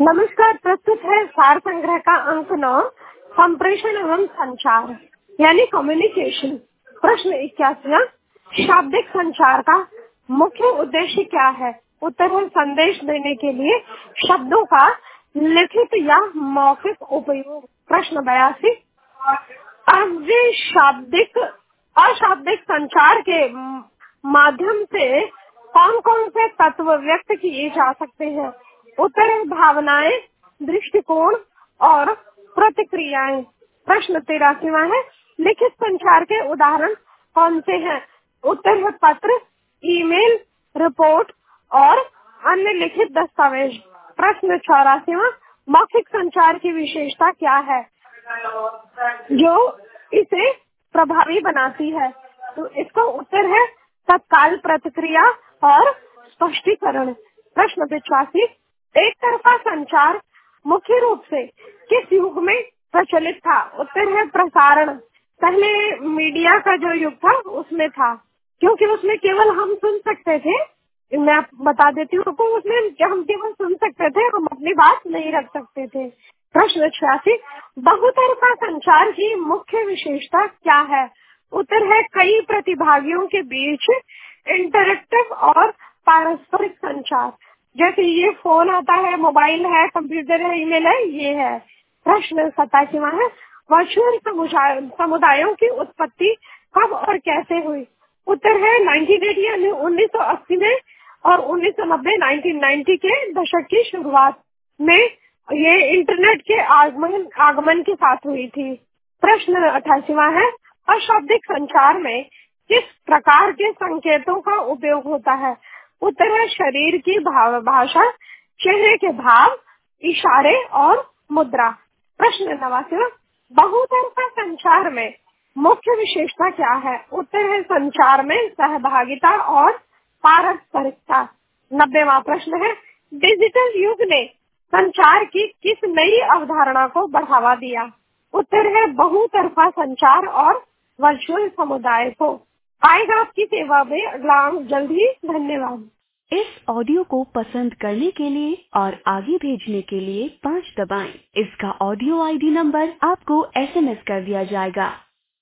नमस्कार। प्रस्तुत है सार संग्रह का अंक 9, संप्रेषण एवं संचार यानी कम्युनिकेशन। प्रश्न 81, शाब्दिक संचार का मुख्य उद्देश्य क्या है? उत्तर है संदेश देने के लिए शब्दों का लिखित या मौखिक उपयोग। प्रश्न 82, अशाब्दिक संचार के माध्यम से कौन कौन से तत्व व्यक्त किए जा सकते हैं? उत्तर है भावनाएं, दृष्टिकोण और प्रतिक्रियाएं। प्रश्न 83वां है, लिखित संचार के उदाहरण कौन से हैं? उत्तर है पत्र, ईमेल, रिपोर्ट और अन्य लिखित दस्तावेज। प्रश्न 84वां, मौखिक संचार की विशेषता क्या है जो इसे प्रभावी बनाती है? तो इसका उत्तर है तत्काल प्रतिक्रिया और स्पष्टीकरण। प्रश्न 85, एक तरफा संचार मुख्य रूप से किस युग में प्रचलित था? उत्तर है प्रसारण। पहले मीडिया का जो युग था उसमें था, क्योंकि उसमें केवल हम सुन सकते थे। मैं बता देती हूँ आपको, उसमें हम केवल सुन सकते थे, हम अपनी बात नहीं रख सकते थे। प्रश्न 86, बहुतरफा संचार की मुख्य विशेषता क्या है? उत्तर है कई प्रतिभागियों के बीच इंटरेक्टिव और पारस्परिक संचार। जैसे ये फोन आता है, मोबाइल है, कंप्यूटर है, ईमेल है, ये है। प्रश्न 87वां है, वर्चुअल समुदायों की उत्पत्ति कब और कैसे हुई? उत्तर है 1980 यानी 1980 में और 1990 1990 के दशक की शुरुआत में ये इंटरनेट के आगमन के साथ हुई थी। प्रश्न 88वां है, अशाब्दिक संचार में किस प्रकार के संकेतों का उपयोग होता है? उत्तर है शरीर की भाषा, चेहरे के भाव, इशारे और मुद्रा। प्रश्न 89वां, बहुतरफा संचार में मुख्य विशेषता क्या है? उत्तर है संचार में सहभागिता और पारस्परिकता। 90वां प्रश्न है, डिजिटल युग ने संचार की किस नई अवधारणा को बढ़ावा दिया? उत्तर है बहुतरफा संचार और वर्चुअल समुदाय को। आएगा आपकी सेवा में अगला अंक जल्द ही। धन्यवाद। इस ऑडियो को पसंद करने के लिए और आगे भेजने के लिए 5 दबाएं। इसका ऑडियो आईडी नंबर आपको SMS कर दिया जाएगा।